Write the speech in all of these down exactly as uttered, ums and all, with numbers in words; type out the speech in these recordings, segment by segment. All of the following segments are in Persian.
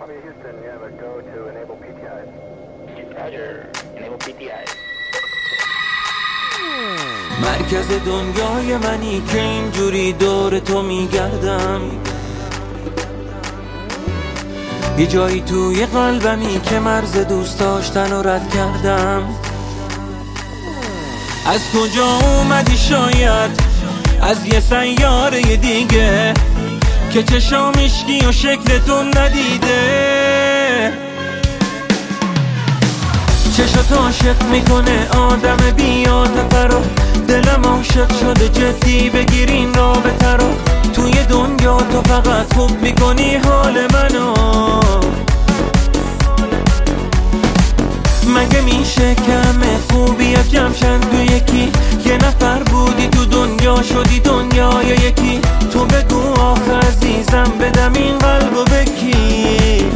Columbia, Houston, you have a go to enable P T Is. Roger, enable P T Is. مرکز دنیای منی که اینجوری دور تو میگردم، یه جایی توی قلبمی که مرز دوست داشتن رو رد کردم. از کجا اومدی شاید از یه سیاره دیگه که چشام عشقی و شکلتون ندیده. چشات عاشق میکنه آدم بی‌عاطفه رو، دلم عاشق شده جدی بگیرین رابطه رو. توی دنیا تو فقط خوب میکنی حال منو، مگه میشه که همه خوبی جمعشن تو یکی؟ یه نفر بودی تو دنیا شدی دنیای یکی. تو بگو آخه عزیزم بدم این قلبو بکی.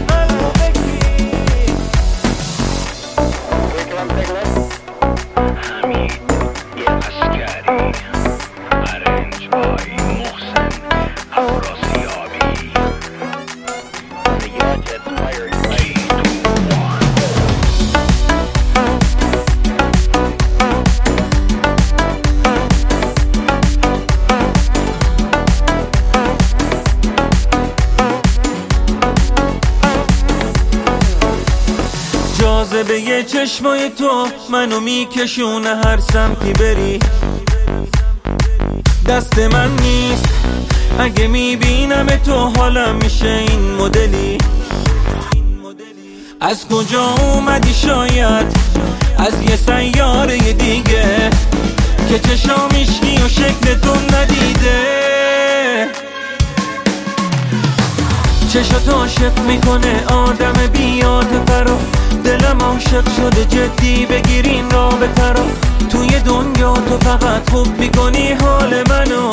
جاذبه یه چشمای تو منو میکشونه هر سمتی بری. دست من نیست اگه میبینم تو حالم میشه این مدلی. از کجا اومدی شاید از یه سیاره دیگه که چشام عشقی و شکلتون ندیده. چشات عاشق میکنه آدم بی‌عاطفه رو، دلم عاشق شده جدی بگیرین رابطه رو. توی دنیا تو فقط خوب میکنی حال منو،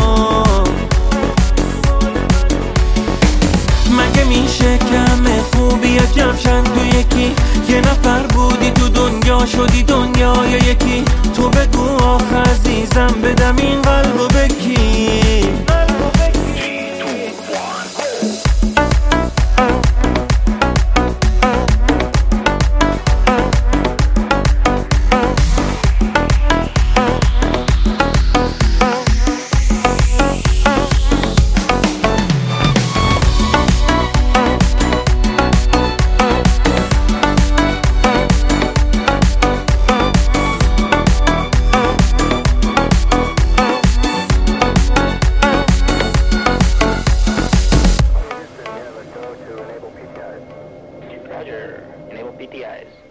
مگه میشه که همه خوبی جمعشن تو یکی؟ یه نفر بودی تو دنیا شدی دنیای یکی. تو بگو آخه عزیزم بدم این قلبو بکی. Roger, enable P T Is.